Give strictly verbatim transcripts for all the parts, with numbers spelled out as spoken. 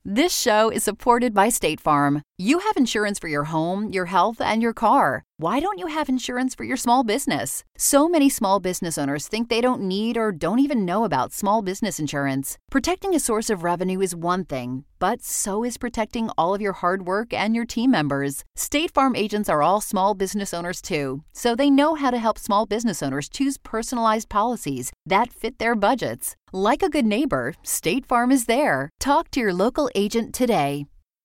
This show is supported by State Farm. You have insurance for your home, your health, and your car. Why don't you have insurance for your small business? So many small business owners think they don't need or don't even know about small business insurance. Protecting a source of revenue is one thing, but so is protecting all of your hard work and your team members. State Farm agents are all small business owners too, so they know how to help small business owners choose personalized policies that fit their budgets. Like a good neighbor, State Farm is there. Talk to your local agent today.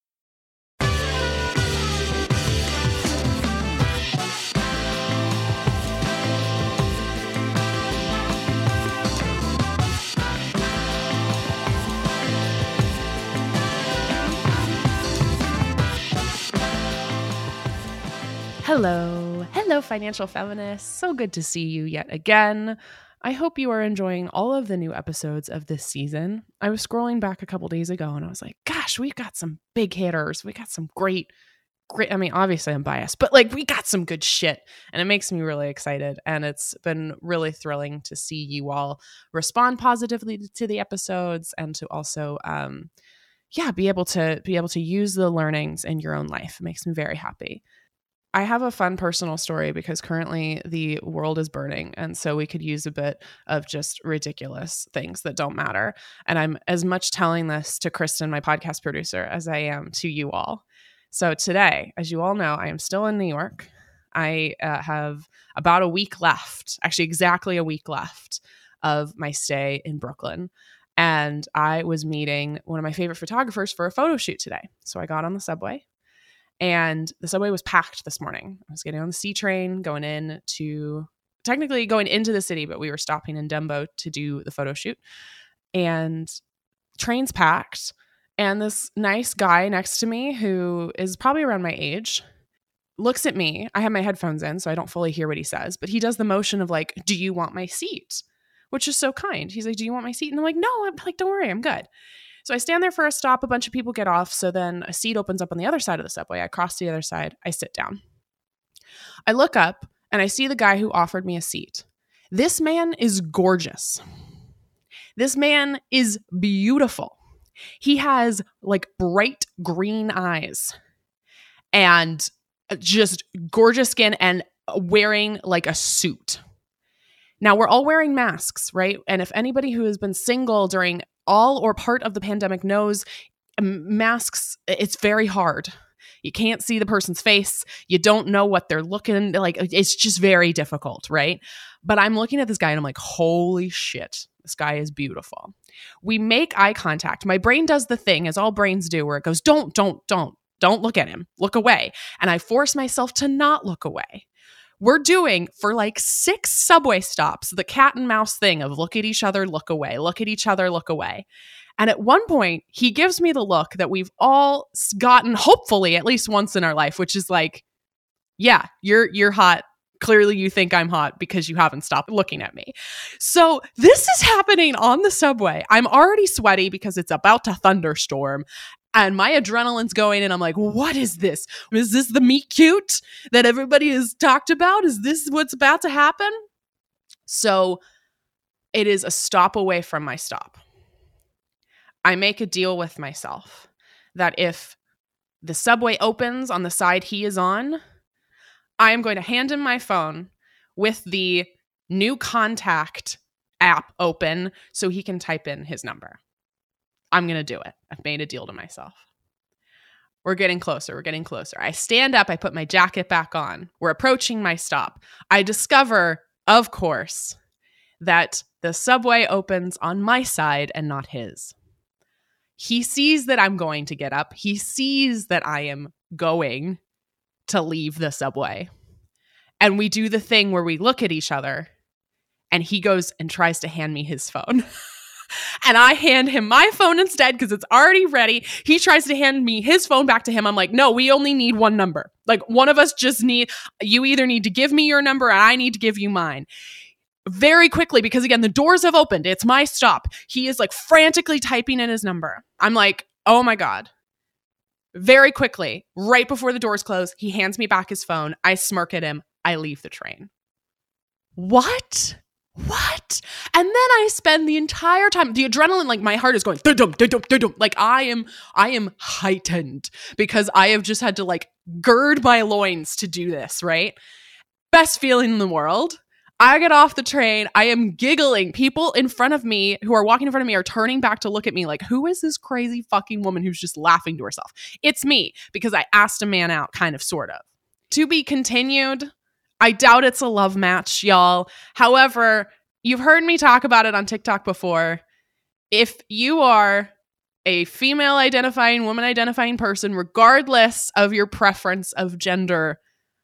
Hello, hello, financial feminists. So good to see you yet again. I hope you are enjoying all of the new episodes of this season. I was scrolling back a couple days ago and I was like, gosh, we got some big hitters. We got some great, great. I mean, obviously I'm biased, but like we got some good shit and it makes me really excited. And it's been really thrilling to see you all respond positively to the episodes and to also, um, yeah, be able to be able to use the learnings in your own life. It makes me very happy. I have a fun personal story because currently the world is burning. And so we could use a bit of just ridiculous things that don't matter. And I'm as much telling this to Kristen, my podcast producer, as I am to you all. So today, as you all know, I am still in New York. I uh, have about a week left, actually exactly a week left of my stay in Brooklyn. And I was meeting one of my favorite photographers for a photo shoot today. So I got on the subway. And the subway was packed this morning. I was getting on the C train, going in to, technically going into the city, but we were stopping in Dumbo to do the photo shoot. And train's packed. And this nice guy next to me, who is probably around my age, looks at me. I have my headphones in, so I don't fully hear what he says. But he does the motion of like, do you want my seat? Which is so kind. He's like, do you want my seat? And I'm like, no, I'm like, don't worry, I'm good. So I stand there for a stop, a bunch of people get off, so then a seat opens up on the other side of the subway. I cross to the other side, I sit down. I look up, and I see the guy who offered me a seat. This man is gorgeous. This man is beautiful. He has, like, bright green eyes and just gorgeous skin and wearing, like, a suit. Now, we're all wearing masks, right? And if anybody who has been single during all or part of the pandemic knows, masks, it's very hard. You can't see the person's face. You don't know what they're looking like. It's just very difficult, right? But I'm looking at this guy and I'm like, holy shit, this guy is beautiful. We make eye contact. My brain does the thing, as all brains do, where it goes, don't, don't, don't, don't look at him. Look away. And I force myself to not look away. We're doing, for like six subway stops, the cat and mouse thing of look at each other, look away, look at each other, look away. And at one point, he gives me the look that we've all gotten, hopefully, at least once in our life, which is like, yeah, you're you're hot. Clearly, you think I'm hot because you haven't stopped looking at me. So this is happening on the subway. I'm already sweaty because it's about to thunderstorm. And my adrenaline's going and I'm like, what is this? Is this the meet cute that everybody has talked about? Is this what's about to happen? So it is a stop away from my stop. I make a deal with myself that if the subway opens on the side he is on, I am going to hand him my phone with the new contact app open so he can type in his number. I'm going to do it. I've made a deal to myself. We're getting closer. We're getting closer. I stand up. I put my jacket back on. We're approaching my stop. I discover, of course, that the subway opens on my side and not his. He sees that I'm going to get up. He sees that I am going to leave the subway. And we do the thing where we look at each other and he goes and tries to hand me his phone. And I hand him my phone instead because it's already ready. He tries to hand me his phone back to him. I'm like, no, we only need one number. Like one of us just need, you either need to give me your number and I need to give you mine. Very quickly, because again, the doors have opened. It's my stop. He is like frantically typing in his number. I'm like, oh my God. Very quickly, right before the doors close, he hands me back his phone. I smirk at him. I leave the train. What? what? And then I spend the entire time, the adrenaline, like my heart is going, dum, dum, dum, dum. Like I am, I am heightened because I have just had to like gird my loins to do this, right? Best feeling in the world. I get off the train. I am giggling. People in front of me who are walking in front of me are turning back to look at me like, who is this crazy fucking woman who's just laughing to herself? It's me because I asked a man out, kind of, sort of. To be continued. I doubt it's a love match, y'all. However, you've heard me talk about it on TikTok before. If you are a female identifying, woman identifying person, regardless of your preference of gender,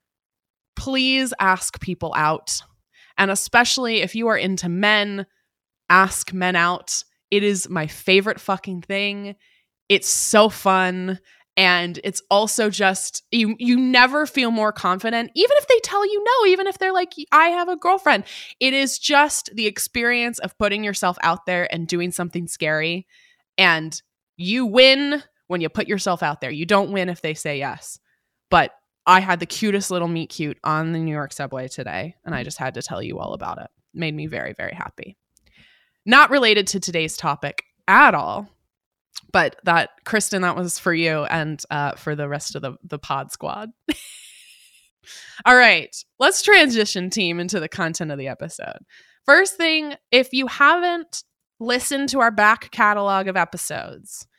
please ask people out. And especially if you are into men, ask men out. It is my favorite fucking thing. It's so fun. And it's also just, you you never feel more confident, even if they tell you no, even if they're like, I have a girlfriend. It is just the experience of putting yourself out there and doing something scary. And you win when you put yourself out there. You don't win if they say yes. But I had the cutest little meet cute on the New York subway today, and I just had to tell you all about it. Made me very, very happy. Not related to today's topic at all, but that, Kristen, that was for you and uh, for the rest of the, the pod squad. All right, let's transition, team, into the content of the episode. First thing, if you haven't listened to our back catalog of episodes,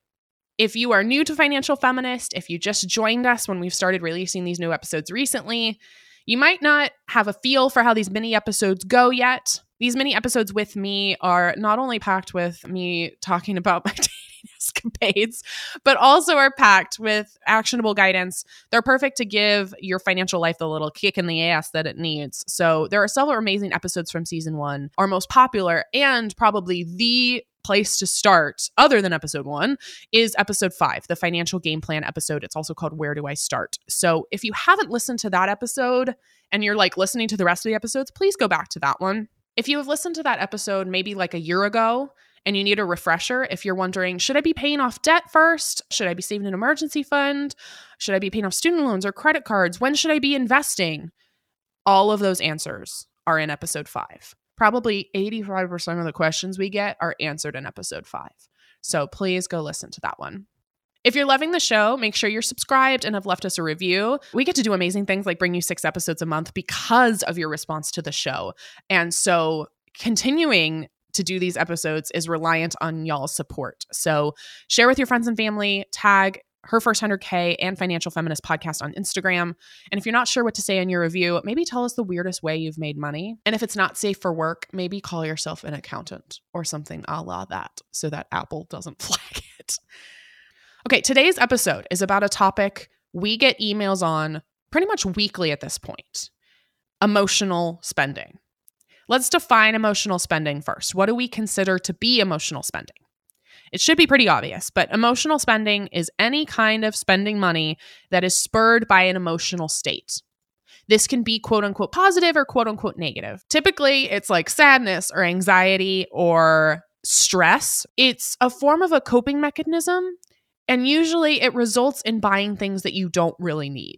if you are new to Financial Feminist, if you just joined us when we've started releasing these new episodes recently, you might not have a feel for how these mini episodes go yet. These mini episodes with me are not only packed with me talking about my dating escapades, but also are packed with actionable guidance. They're perfect to give your financial life the little kick in the ass that it needs. So there are several amazing episodes from season one. Our most popular and probably the place to start, other than episode one, is episode five, the financial game plan episode. It's also called Where Do I Start? So if you haven't listened to that episode and you're like listening to the rest of the episodes, please go back to that one. If you have listened to that episode maybe like a year ago and you need a refresher, if you're wondering, should I be paying off debt first? Should I be saving an emergency fund? Should I be paying off student loans or credit cards? When should I be investing? All of those answers are in episode five. Probably eighty-five percent of the questions we get are answered in episode five. So please go listen to that one. If you're loving the show, make sure you're subscribed and have left us a review. We get to do amazing things like bring you six episodes a month because of your response to the show. And so continuing to do these episodes is reliant on y'all's support. So share with your friends and family, tag Her First one hundred K and Financial Feminist Podcast on Instagram. And if you're not sure what to say in your review, maybe tell us the weirdest way you've made money. And if it's not safe for work, maybe call yourself an accountant or something a la that so that Apple doesn't flag it. Okay, today's episode is about a topic we get emails on pretty much weekly at this point: emotional spending. Let's define emotional spending first. What do we consider to be emotional spending? It should be pretty obvious, but emotional spending is any kind of spending money that is spurred by an emotional state. This can be quote unquote positive or quote unquote negative. Typically, it's like sadness or anxiety or stress. It's a form of a coping mechanism, and usually it results in buying things that you don't really need.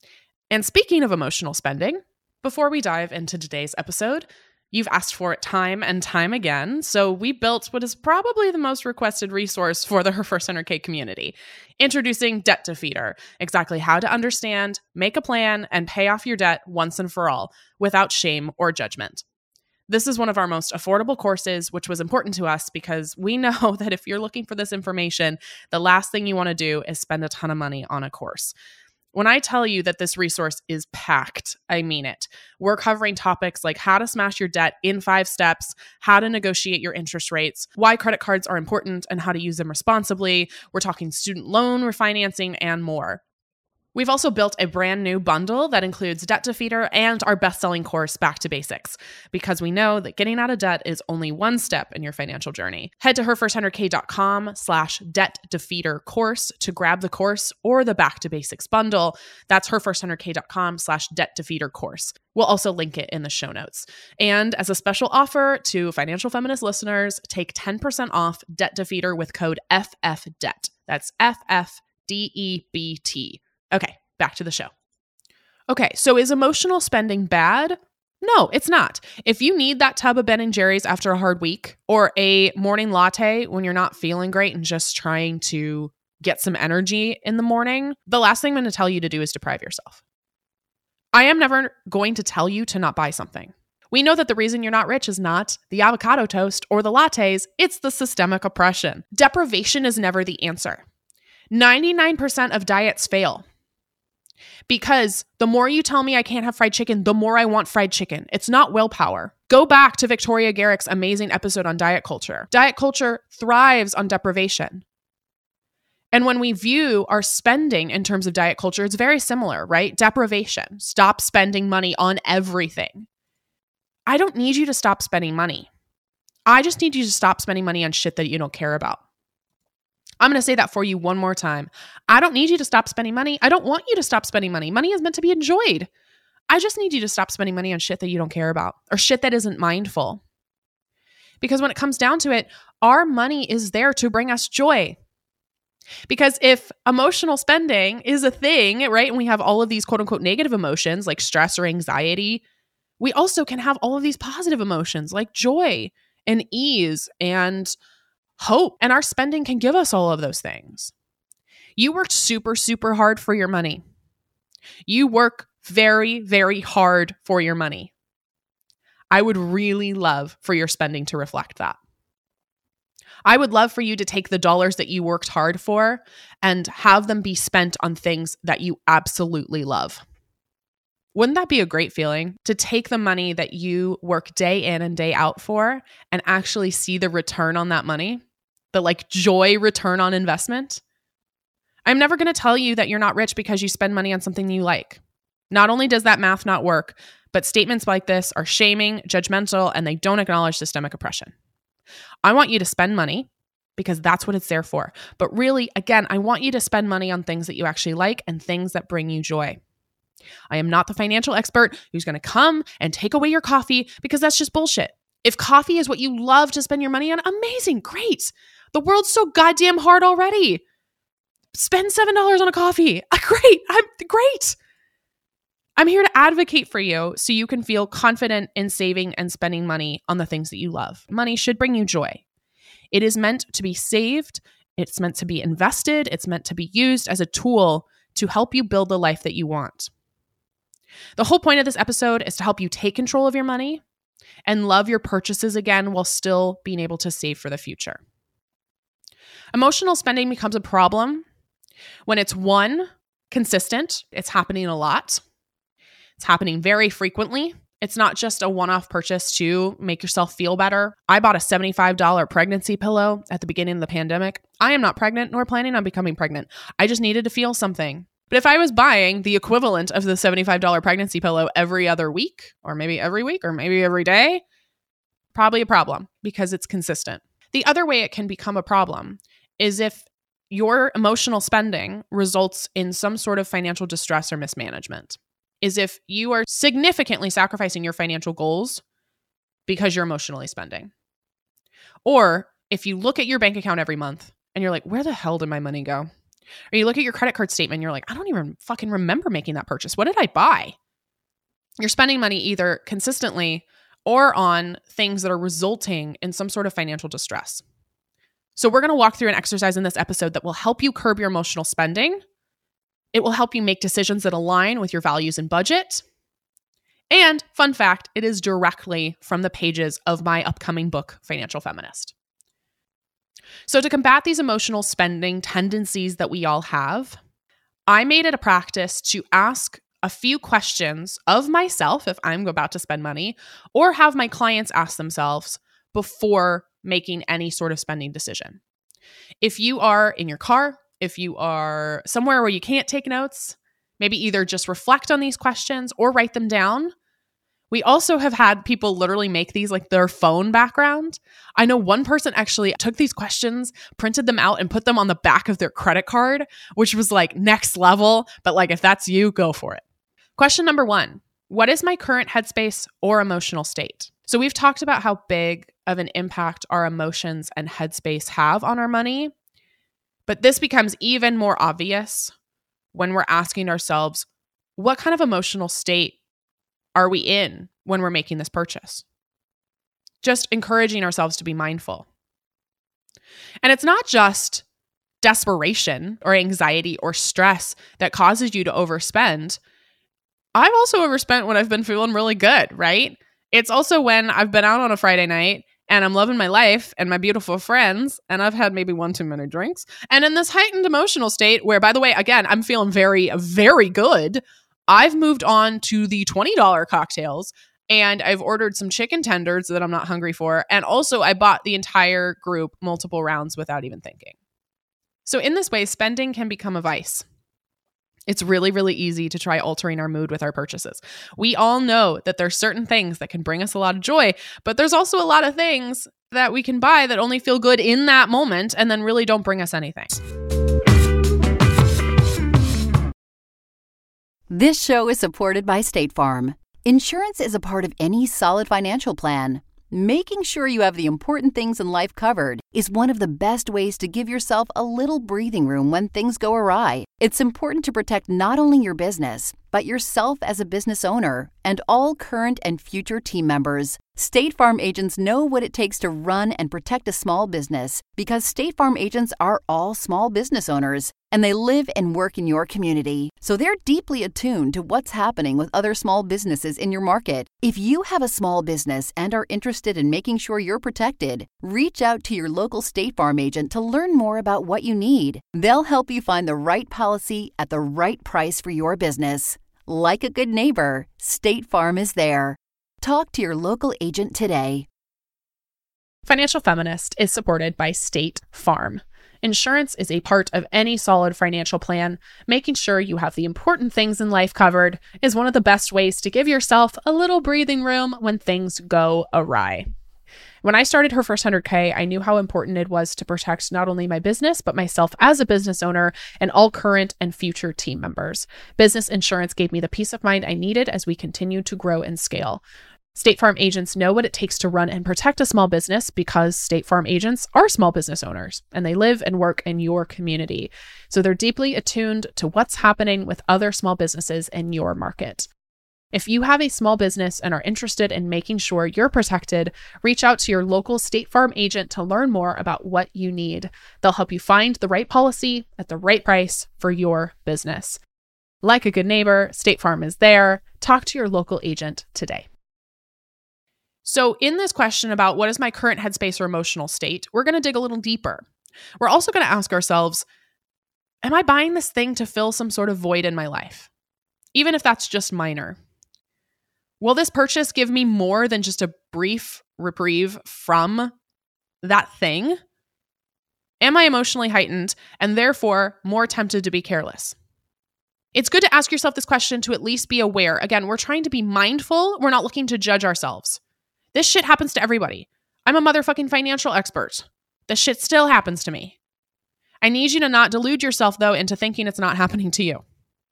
And speaking of emotional spending, before we dive into today's episode, you've asked for it time and time again, so we built what is probably the most requested resource for the Her First one hundred K community, introducing Debt Defeater, exactly how to understand, make a plan, and pay off your debt once and for all, without shame or judgment. This is one of our most affordable courses, which was important to us because we know that if you're looking for this information, the last thing you want to do is spend a ton of money on a course. When I tell you that this resource is packed, I mean it. We're covering topics like how to smash your debt in five steps, how to negotiate your interest rates, why credit cards are important and how to use them responsibly. We're talking student loan refinancing and more. We've also built a brand new bundle that includes Debt Defeater and our best-selling course, Back to Basics, because we know that getting out of debt is only one step in your financial journey. Head to her first one hundred k dot com slash debt defeater course to grab the course or the Back to Basics bundle. That's her first one hundred k dot com slash debt defeater course. We'll also link it in the show notes. And as a special offer to Financial Feminist listeners, take ten percent off Debt Defeater with code F F D E B T. That's F F D E B T. Okay, back to the show. Okay, so is emotional spending bad? No, it's not. If you need that tub of Ben and Jerry's after a hard week or a morning latte when you're not feeling great and just trying to get some energy in the morning, the last thing I'm going to tell you to do is deprive yourself. I am never going to tell you to not buy something. We know that the reason you're not rich is not the avocado toast or the lattes, it's the systemic oppression. Deprivation is never the answer. ninety-nine percent of diets fail because the more you tell me I can't have fried chicken, the more I want fried chicken. It's not willpower. Go back to Victoria Garrick's amazing episode on diet culture. Diet culture thrives on deprivation. And when we view our spending in terms of diet culture, it's very similar, right? Deprivation. Stop spending money on everything. I don't need you to stop spending money. I just need you to stop spending money on shit that you don't care about. I'm going to say that for you one more time. I don't need you to stop spending money. I don't want you to stop spending money. Money is meant to be enjoyed. I just need you to stop spending money on shit that you don't care about or shit that isn't mindful. Because when it comes down to it, our money is there to bring us joy. Because if emotional spending is a thing, right, and we have all of these quote unquote negative emotions like stress or anxiety, we also can have all of these positive emotions like joy and ease and hope. And our spending can give us all of those things. You worked super, super hard for your money. You work very, very hard for your money. I would really love for your spending to reflect that. I would love for you to take the dollars that you worked hard for and have them be spent on things that you absolutely love. Wouldn't that be a great feeling to take the money that you work day in and day out for and actually see the return on that money? The like joy return on investment? I'm never going to tell you that you're not rich because you spend money on something you like. Not only does that math not work, but statements like this are shaming, judgmental, and they don't acknowledge systemic oppression. I want you to spend money because that's what it's there for. But really, again, I want you to spend money on things that you actually like and things that bring you joy. I am not the financial expert who's going to come and take away your coffee because that's just bullshit. If coffee is what you love to spend your money on, amazing, great. The world's so goddamn hard already. Spend seven dollars on a coffee. Great, I'm great. I'm here to advocate for you so you can feel confident in saving and spending money on the things that you love. Money should bring you joy. It is meant to be saved. It's meant to be invested. It's meant to be used as a tool to help you build the life that you want. The whole point of this episode is to help you take control of your money and love your purchases again while still being able to save for the future. Emotional spending becomes a problem when it's one, consistent. It's happening a lot. It's happening very frequently. It's not just a one-off purchase to make yourself feel better. I bought a seventy-five dollars pregnancy pillow at the beginning of the pandemic. I am not pregnant nor planning on becoming pregnant. I just needed to feel something. But if I was buying the equivalent of the seventy-five dollars pregnancy pillow every other week, or maybe every week, or maybe every day, probably a problem because it's consistent. The other way it can become a problem is if your emotional spending results in some sort of financial distress or mismanagement. Is if you are significantly sacrificing your financial goals because you're emotionally spending. Or if you look at your bank account every month and you're like, where the hell did my money go? Or you look at your credit card statement and you're like, I don't even fucking remember making that purchase. What did I buy? You're spending money either consistently or on things that are resulting in some sort of financial distress. So we're going to walk through an exercise in this episode that will help you curb your emotional spending. It will help you make decisions that align with your values and budget. And fun fact, it is directly from the pages of my upcoming book, Financial Feminist. So to combat these emotional spending tendencies that we all have, I made it a practice to ask a few questions of myself if I'm about to spend money, or have my clients ask themselves before making any sort of spending decision. If you are in your car, if you are somewhere where you can't take notes, maybe either just reflect on these questions or write them down. We also have had people literally make these like their phone background. I know one person actually took these questions, printed them out, and put them on the back of their credit card, which was like next level. But like, if that's you, go for it. Question number one, what is my current headspace or emotional state? So we've talked about how big of an impact our emotions and headspace have on our money. But this becomes even more obvious when we're asking ourselves, what kind of emotional state are we in when we're making this purchase? Just encouraging ourselves to be mindful. And it's not just desperation or anxiety or stress that causes you to overspend. I've also overspent when I've been feeling really good, right? It's also when I've been out on a Friday night and I'm loving my life and my beautiful friends, and I've had maybe one too many drinks. And in this heightened emotional state where, by the way, again, I'm feeling very, very good, I've moved on to the twenty dollars cocktails, and I've ordered some chicken tenders that I'm not hungry for. And also I bought the entire group multiple rounds without even thinking. So in this way, spending can become a vice. It's really, really easy to try altering our mood with our purchases. We all know that there's certain things that can bring us a lot of joy, but there's also a lot of things that we can buy that only feel good in that moment and then really don't bring us anything. This show is supported by State Farm. Insurance is a part of any solid financial plan. Making sure you have the important things in life covered is one of the best ways to give yourself a little breathing room when things go awry. It's important to protect not only your business, but yourself as a business owner and all current and future team members. State Farm agents know what it takes to run and protect a small business because State Farm agents are all small business owners and they live and work in your community. So they're deeply attuned to what's happening with other small businesses in your market. If you have a small business and are interested in making sure you're protected, reach out to your local State Farm agent to learn more about what you need. They'll help you find the right policy at the right price for your business. Like a good neighbor, State Farm is there. Talk to your local agent today. Financial Feminist is supported by State Farm. Insurance is a part of any solid financial plan. Making sure you have the important things in life covered is one of the best ways to give yourself a little breathing room when things go awry. When I started Her First one hundred K, I knew how important it was to protect not only my business, but myself as a business owner and all current and future team members. Business insurance gave me the peace of mind I needed as we continue to grow and scale. State Farm agents know what it takes to run and protect a small business because State Farm agents are small business owners and they live and work in your community. So they're deeply attuned to what's happening with other small businesses in your market. If you have a small business and are interested in making sure you're protected, reach out to your local State Farm agent to learn more about what you need. They'll help you find the right policy at the right price for your business. Like a good neighbor, State Farm is there. Talk to your local agent today. So in this question about what is my current headspace or emotional state, we're going to dig a little deeper. We're also going to ask ourselves, am I buying this thing to fill some sort of void in my life? Even if that's just minor. Will this purchase give me more than just a brief reprieve from that thing? Am I emotionally heightened and therefore more tempted to be careless? It's good to ask yourself this question to at least be aware. Again, we're trying to be mindful. We're not looking to judge ourselves. This shit happens to everybody. I'm a motherfucking financial expert. This shit still happens to me. I need you to not delude yourself, though, into thinking it's not happening to you.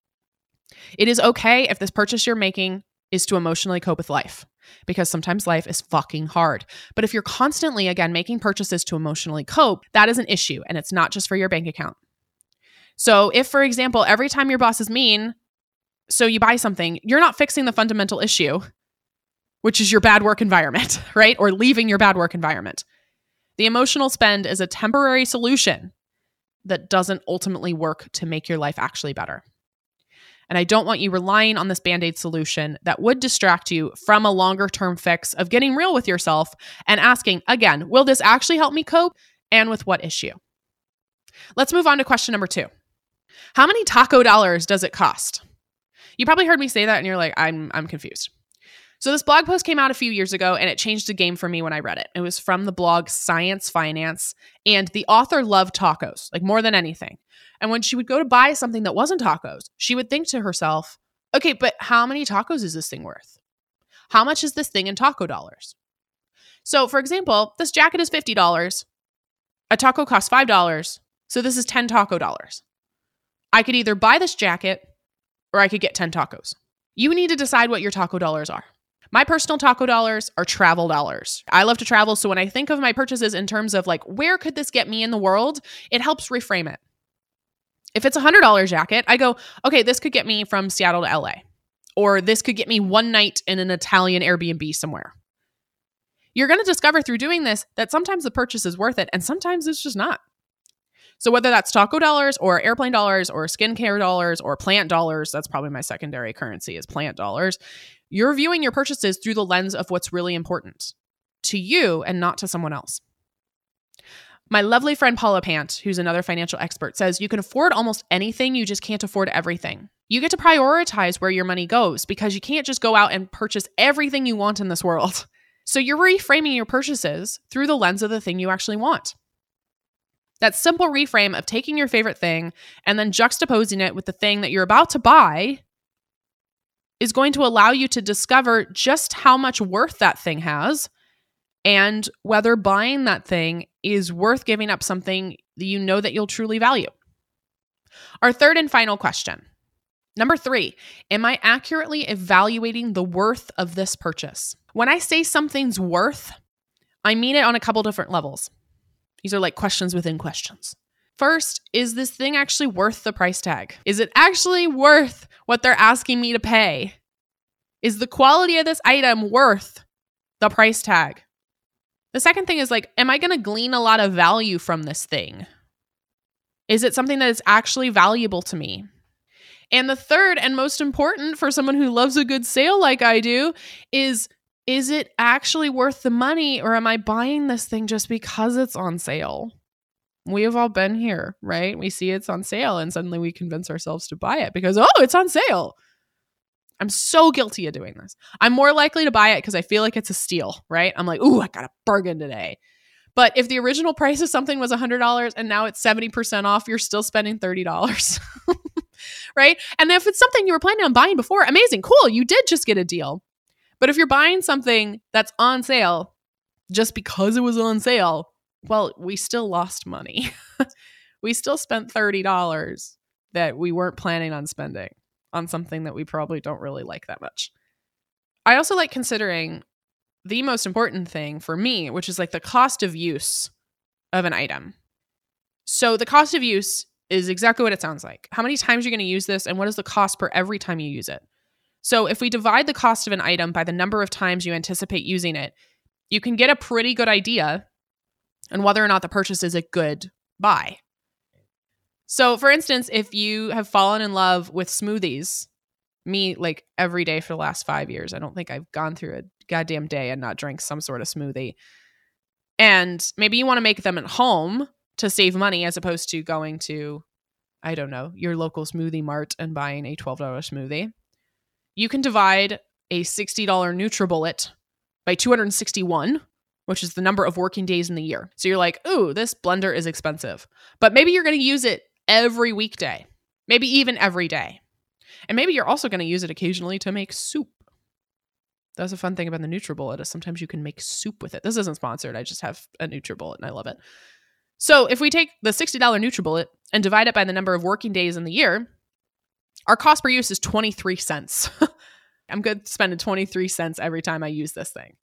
It is okay if this purchase you're making is to emotionally cope with life, because sometimes life is fucking hard. But if you're constantly, again, making purchases to emotionally cope, that is an issue, and it's not just for your bank account. So if, for example, every time your boss is mean, so you buy something, you're not fixing the fundamental issue, which is your bad work environment, right? Or leaving your bad work environment. The emotional spend is a temporary solution that doesn't ultimately work to make your life actually better. And I don't want you relying on this Band-Aid solution that would distract you from a longer term fix of getting real with yourself and asking, again, will this actually help me cope, and with what issue? Let's move on to question number two. How many taco dollars does it cost? You probably heard me say that and you're like, I'm I'm confused. So this blog post came out a few years ago and it changed the game for me when I read it. It was from the blog Science Finance, and the author loved tacos, like more than anything. And when she would go to buy something that wasn't tacos, she would think to herself, okay, but how many tacos is this thing worth? How much is this thing in taco dollars? So for example, this jacket is fifty dollars. A taco costs five dollars. So this is ten taco dollars. I could either buy this jacket or I could get ten tacos. You need to decide what your taco dollars are. My personal taco dollars are travel dollars. I love to travel, so when I think of my purchases in terms of like, where could this get me in the world, it helps reframe it. If it's a one hundred dollars jacket, I go, okay, this could get me from Seattle to L A. or this could get me one night in an Italian Airbnb somewhere. You're going to discover through doing this that sometimes the purchase is worth it and sometimes it's just not. So whether that's taco dollars or airplane dollars or skincare dollars or plant dollars, that's probably my secondary currency is plant dollars. You're viewing your purchases through the lens of what's really important to you and not to someone else. My lovely friend Paula Pant, who's another financial expert, says you can afford almost anything, you just can't afford everything. You get to prioritize where your money goes because you can't just go out and purchase everything you want in this world. So you're reframing your purchases through the lens of the thing you actually want. That simple reframe of taking your favorite thing and then juxtaposing it with the thing that you're about to buy is going to allow you to discover just how much worth that thing has and whether buying that thing is worth giving up something that you know that you'll truly value. Our third and final question. Number three, am I accurately evaluating the worth of this purchase? When I say something's worth, I mean it on a couple different levels. These are like questions within questions. First, is this thing actually worth the price tag? Is it actually worth what they're asking me to pay? Is the quality of this item worth the price tag? The second thing is like, am I going to glean a lot of value from this thing? Is it something that is actually valuable to me? And the third and most important for someone who loves a good sale like I do is, is it actually worth the money or am I buying this thing just because it's on sale? We have all been here, right? We see it's on sale and suddenly we convince ourselves to buy it because, oh, it's on sale. I'm so guilty of doing this. I'm more likely to buy it because I feel like it's a steal, right? I'm like, ooh, I got a bargain today. But if the original price of something was one hundred dollars and now it's seventy percent off, you're still spending thirty dollars, right? And if it's something you were planning on buying before, amazing, cool, you did just get a deal. But if you're buying something that's on sale just because it was on sale, well, we still lost money. We still spent thirty dollars that we weren't planning on spending on something that we probably don't really like that much. I also like considering the most important thing for me, which is like the cost of use of an item. So the cost of use is exactly what it sounds like. How many times you're going to use this and what is the cost per every time you use it? So if we divide the cost of an item by the number of times you anticipate using it, you can get a pretty good idea on whether or not the purchase is a good buy. So for instance, if you have fallen in love with smoothies, me like every day for the last five years, I don't think I've gone through a goddamn day and not drank some sort of smoothie. And maybe you want to make them at home to save money as opposed to going to, I don't know, your local smoothie mart and buying a twelve dollars smoothie. You can divide a sixty dollars NutriBullet by two hundred sixty-one, which is the number of working days in the year. So you're like, ooh, this blender is expensive. But maybe you're going to use it every weekday, maybe even every day. And maybe you're also going to use it occasionally to make soup. That's a fun thing about the NutriBullet is sometimes you can make soup with it. This isn't sponsored. I just have a NutriBullet and I love it. So if we take the sixty dollars NutriBullet and divide it by the number of working days in the year, our cost per use is twenty-three cents. I'm good spending twenty-three cents every time I use this thing.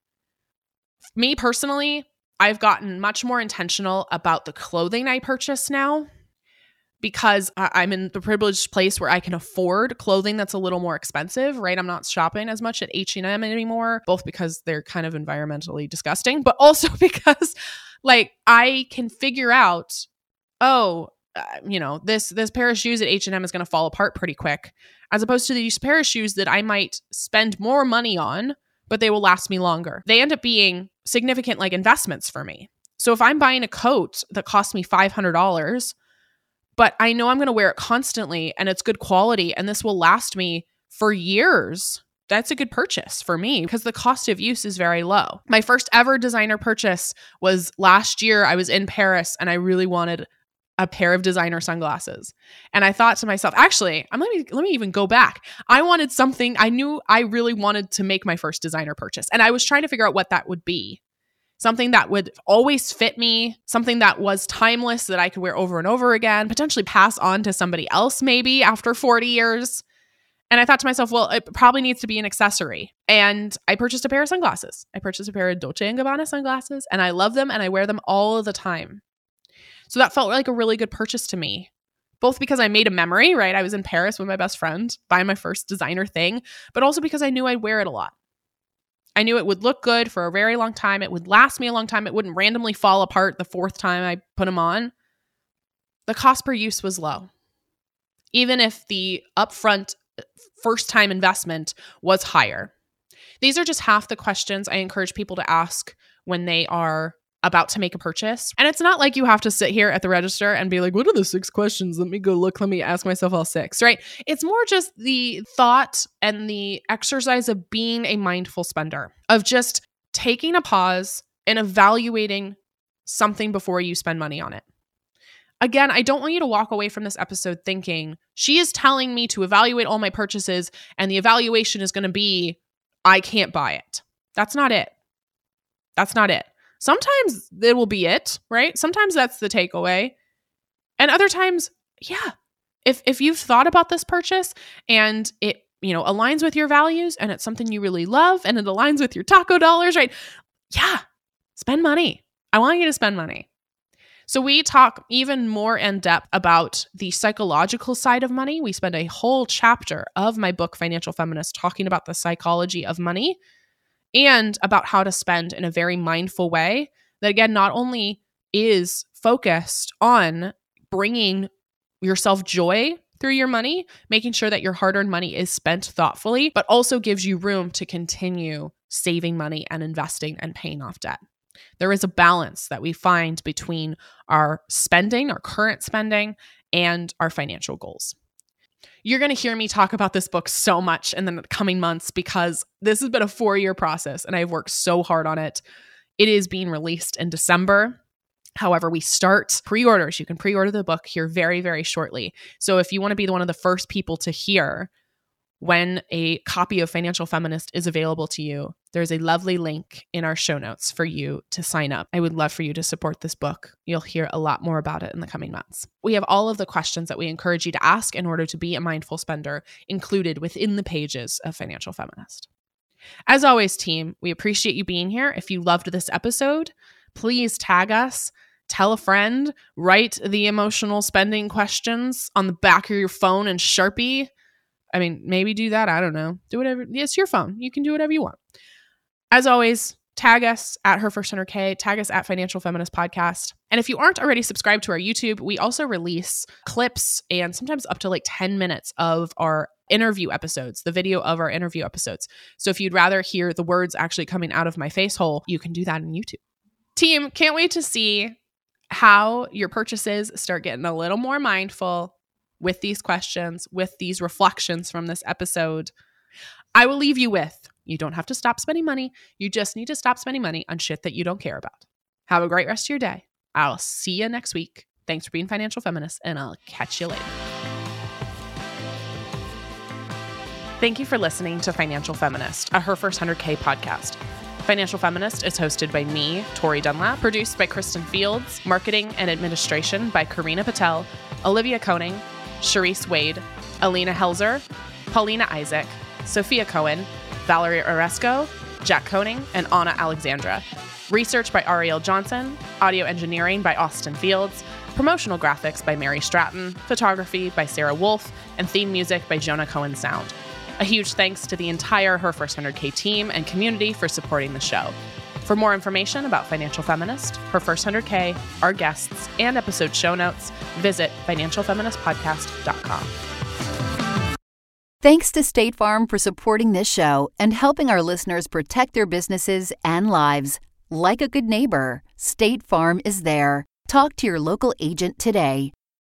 Me personally, I've gotten much more intentional about the clothing I purchase now because I'm in the privileged place where I can afford clothing that's a little more expensive, right? I'm not shopping as much at H and M anymore, both because they're kind of environmentally disgusting, but also because like I can figure out, oh, uh, you know, this this pair of shoes at H and M is going to fall apart pretty quick, as opposed to these pair of shoes that I might spend more money on, but they will last me longer. They end up being significant like investments for me. So if I'm buying a coat that costs me five hundred dollars, but I know I'm going to wear it constantly and it's good quality and this will last me for years, that's a good purchase for me because the cost of use is very low. My first ever designer purchase was last year. I was in Paris and I really wanted a pair of designer sunglasses. And I thought to myself, actually, I'm let me let me even go back. I wanted something, I knew I really wanted to make my first designer purchase. And I was trying to figure out what that would be. Something that would always fit me, something that was timeless that I could wear over and over again, potentially pass on to somebody else maybe after forty years. And I thought to myself, well, it probably needs to be an accessory. And I purchased a pair of sunglasses. I purchased a pair of Dolce and Gabbana sunglasses and I love them and I wear them all the time. So that felt like a really good purchase to me both because I made a memory, right? I was in Paris with my best friend buying my first designer thing, but also because I knew I'd wear it a lot. I knew it would look good for a very long time. It would last me a long time. It wouldn't randomly fall apart the fourth time I put them on. The cost per use was low. Even if the upfront first-time investment was higher. These are just half the questions I encourage people to ask when they are about to make a purchase. And it's not like you have to sit here at the register and be like, what are the six questions? Let me go look. Let me ask myself all six, right? It's more just the thought and the exercise of being a mindful spender, of just taking a pause and evaluating something before you spend money on it. Again, I don't want you to walk away from this episode thinking, she is telling me to evaluate all my purchases and the evaluation is going to be, I can't buy it. That's not it. That's not it. Sometimes it will be it, right? Sometimes that's the takeaway. And other times, yeah, if if you've thought about this purchase and it, you know, aligns with your values and it's something you really love and it aligns with your taco dollars, right? Yeah, spend money. I want you to spend money. So we talk even more in depth about the psychological side of money. We spend a whole chapter of my book, Financial Feminist, talking about the psychology of money and about how to spend in a very mindful way that, again, not only is focused on bringing yourself joy through your money, making sure that your hard-earned money is spent thoughtfully, but also gives you room to continue saving money and investing and paying off debt. There is a balance that we find between our spending, our current spending, and our financial goals. You're going to hear me talk about this book so much in the coming months because this has been a four-year process and I've worked so hard on it. It is being released in December. However, we start pre-orders. You can pre-order the book here very, very shortly. So if you want to be one of the first people to hear when a copy of Financial Feminist is available to you, there's a lovely link in our show notes for you to sign up. I would love for you to support this book. You'll hear a lot more about it in the coming months. We have all of the questions that we encourage you to ask in order to be a mindful spender included within the pages of Financial Feminist. As always, team, we appreciate you being here. If you loved this episode, please tag us, tell a friend, write the emotional spending questions on the back of your phone in Sharpie. I mean, maybe do that. I don't know. Do whatever. It's your phone. You can do whatever you want. As always, tag us at Her First one hundred K. Tag us at Financial Feminist Podcast. And if you aren't already subscribed to our YouTube, we also release clips and sometimes up to like ten minutes of our interview episodes, the video of our interview episodes. So if you'd rather hear the words actually coming out of my face hole, you can do that on YouTube. Team, can't wait to see how your purchases start getting a little more mindful with these questions, with these reflections from this episode. I will leave you with, you don't have to stop spending money. You just need to stop spending money on shit that you don't care about. Have a great rest of your day. I'll see you next week. Thanks for being Financial Feminist, and I'll catch you later. Thank you for listening to Financial Feminist, a Her First one hundred K podcast. Financial Feminist is hosted by me, Tori Dunlap, produced by Kristen Fields, marketing and administration by Karina Patel, Olivia Koning, Sharice Wade, Alina Helzer, Paulina Isaac, Sophia Cohen, Valerie Oresco, Jack Koning, and Anna Alexandra. Research by Ariel Johnson, audio engineering by Austin Fields, promotional graphics by Mary Stratton, photography by Sarah Wolf, and theme music by Jonah Cohen Sound. A huge thanks to the entire Her First one hundred K team and community for supporting the show. For more information about Financial Feminist, Her First one hundred K, our guests, and episode show notes, visit financial feminist podcast dot com. Thanks to State Farm for supporting this show and helping our listeners protect their businesses and lives. Like a good neighbor, State Farm is there. Talk to your local agent today.